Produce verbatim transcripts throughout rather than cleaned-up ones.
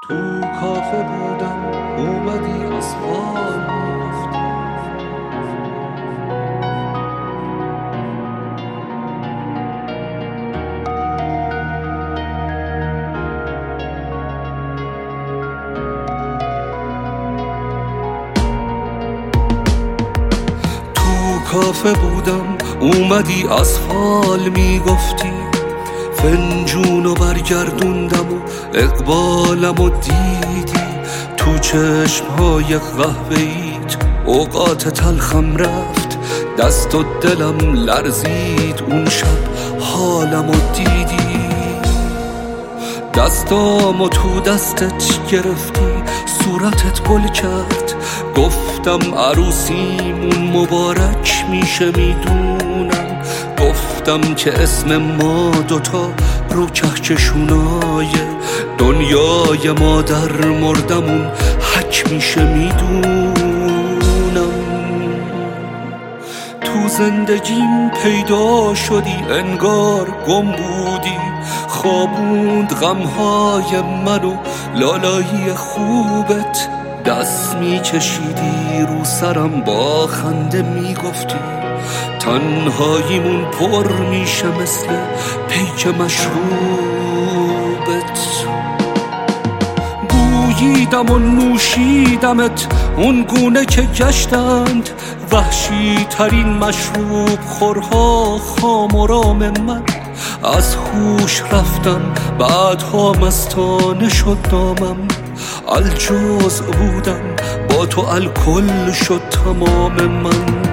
تو کافه بودم اومدی از حال میگفتی تو کافه بودم اومدی از حال میگفتی فنجونو برگردوندم و اقبالم و دیدی تو چشمهای قهوه‌ایت اوقات تلخم رفت دست و دلم لرزید اون شب حالم و دیدی دستامو تو دستت گرفتی صورتت گل کرد گفتم عروسیمون مبارک میشه میدونم گفتم که اسم ما دوتا رو کهکشونای دنیای ما در مردمون حک میشه میدونم تو زندگیم پیدا شدی انگار گم بودی خوابوند غمهای منو لالایی خوبت دست میکشیدی رو سرم با خنده میگفتی تنهاییمون پر میشه مثل پیک مشروبت بوییدم و نوشیدمت اون گونه که گشتند وحشی ترین مشروب خورها خام و رام من از هوش رفتم بعدها مستانه شد نامم الجزء بودم با تو الکل شد تمام من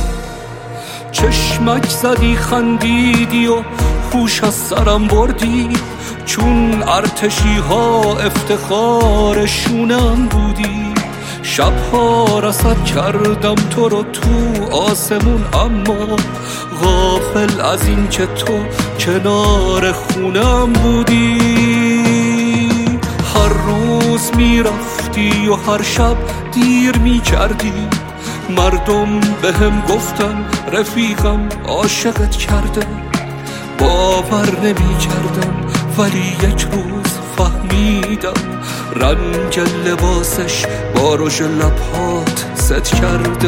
چشمک زدی خندیدی و هوش از سرم بردی چون ارتشی ها افتخار شونم بودی شبها رصد کردم تو رو تو آسمون اما غافل از این که تو کنار خونم بودی هر روز میرفتی و هر شب دیر میکردی مردم به هم گفتن رفیقم عاشقت کرده باور نمی کردم ولی یک روز فهمیدم رنگ لباسش با رژ لبهات ست کرده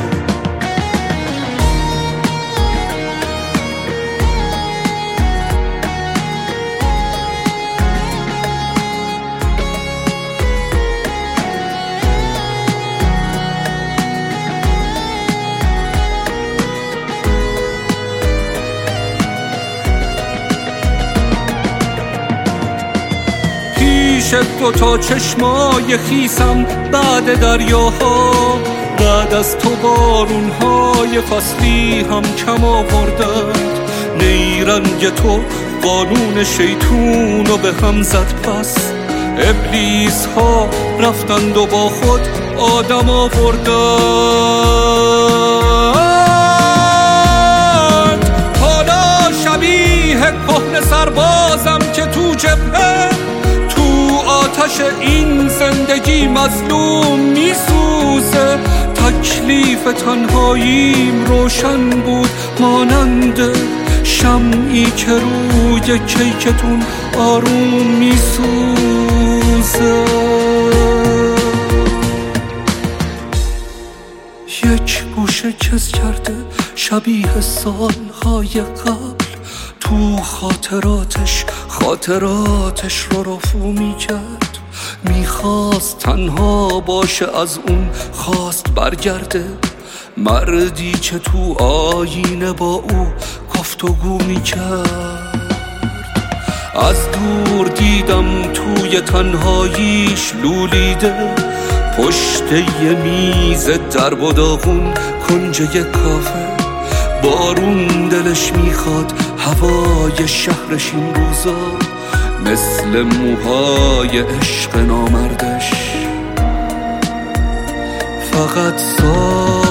دو تا چشمای خیسم بعد دریاها بعد از تو بارونهای فصلی هم کم آوردند نیرنگ تو قانون شیطونو به هم زد پس ابلیس ها رفتند و با خود آدم آوردند حالا شبیه کهنه سربازم که تو جبهه آتش این زندگی مظلوم میسوزه تکلیف تنهاییم روشن بود مانند شمعی که روی کیکتون آروم میسوزه یک گوشه کس کرده شبیه سالهای قبل تو خاطراتش خاطراتش رو رفو میکرد میخواست تنها باشه از اون خواست برگرده مردی که تو آینه با او گفتگو میکرد از دور دیدم توی تنهاییش لولیده پشت یه میز درب و داغون کنج یه کافه بارون دلش میخواد هوای شهرش این روزا مثل موهای عشق نامردش فقط سا